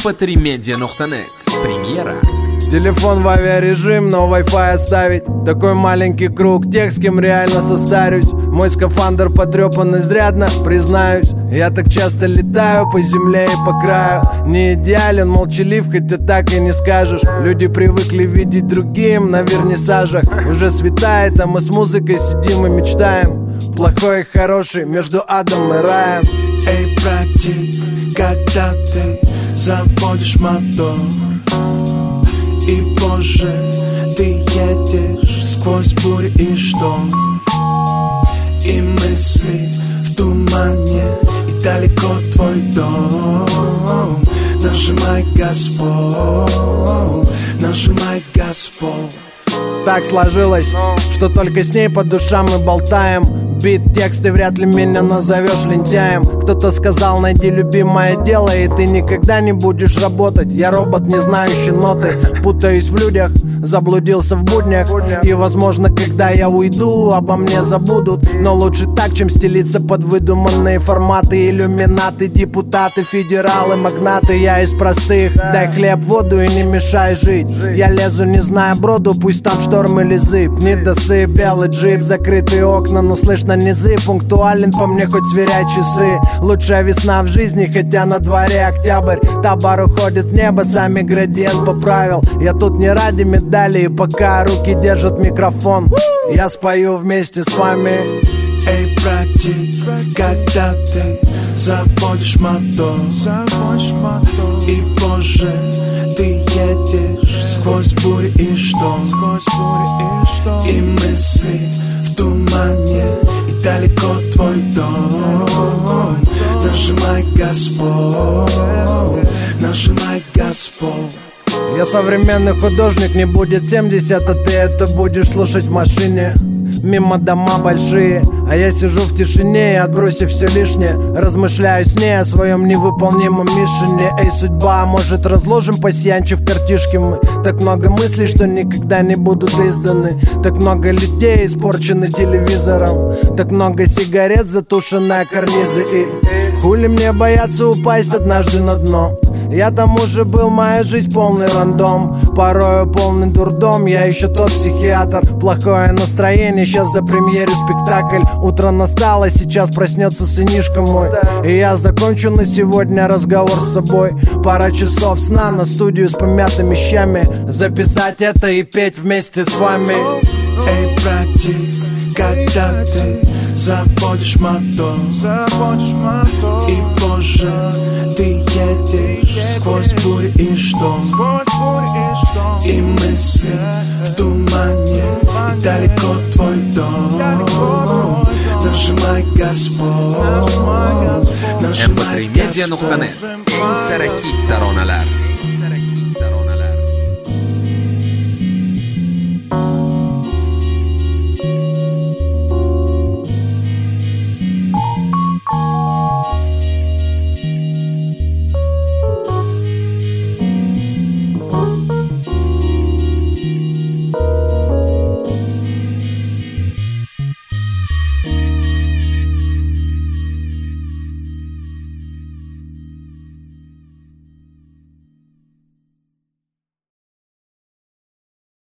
mp3media.net. Премьера. Телефон в авиарежим, но Wi-Fi оставить. Такой маленький круг тех, с кем реально состарюсь. Мой скафандр потрепан изрядно, признаюсь. Я так часто летаю по земле и по краю. Не идеален, молчалив, хотя так и не скажешь. Люди привыкли видеть другим на вернисажах. Уже светает, а мы с музыкой сидим и мечтаем. Плохой и хороший между адом и раем. Эй, братик, когда ты заводишь мотор и позже ты едешь сквозь бури и шторм, и мысли в тумане, и далеко твой дом. Нажимай газ в пол, нажимай газ в пол. Так сложилось, что только с ней по душам мы болтаем. Бит, тексты, вряд ли меня назовешь лентяем. Кто-то сказал, найди любимое дело, и ты никогда не будешь работать. Я робот, не знающий ноты, путаюсь в людях, заблудился в буднях. И возможно, когда я уйду, обо мне забудут. Но лучше так, чем стелиться под выдуманные форматы. Иллюминаты, депутаты, федералы, магнаты. Я из простых, дай хлеб, воду и не мешай жить. Я лезу, не зная броду, пусть там шторм или зыб. Недосып, белый джип, закрытые окна, но слышно низы. Пунктуален по мне, хоть сверяй часы. Лучшая весна в жизни, хотя на дворе октябрь. Табор уходит в небо, сами градиент поправил. Я тут не ради медали, и пока руки держат микрофон, я спою вместе с вами. Эй, братик, когда ты заводишь мотор и позже ты едешь сквозь бури и шторм, и мысли в тумане, и далеко твой дом. Нажимай газ в пол, нажимай газ в пол. Я современный художник, не будет 70, а ты это будешь слушать в машине. Мимо дома большие, а я сижу в тишине и, отбросив все лишнее, размышляю с ней о своем невыполнимом миссионе. Эй, судьба, может разложим пасьянчи в картишке мы? Так много мыслей, что никогда не будут изданы. Так много людей испорчены телевизором. Так много сигарет, затушенные карнизы. И хули мне бояться упасть однажды на дно? Я там уже был, моя жизнь полный рандом. Порою полный дурдом, я еще тот психиатр. Плохое настроение, сейчас за премьере спектакль. Утро настало, сейчас проснется сынишка мой. И я закончу на сегодня разговор с собой. Пара часов сна на студию с помятыми щами. Записать это и петь вместе с вами. Эй, братик, когда ты заводишь мотор и позже ты едешь сквозь бури и шторм, и мысли в тумане, и далеко твой дом. Нажимай газ в пол, нажимай газ в пол. mp3media.net. Sarahit Taron Alarm.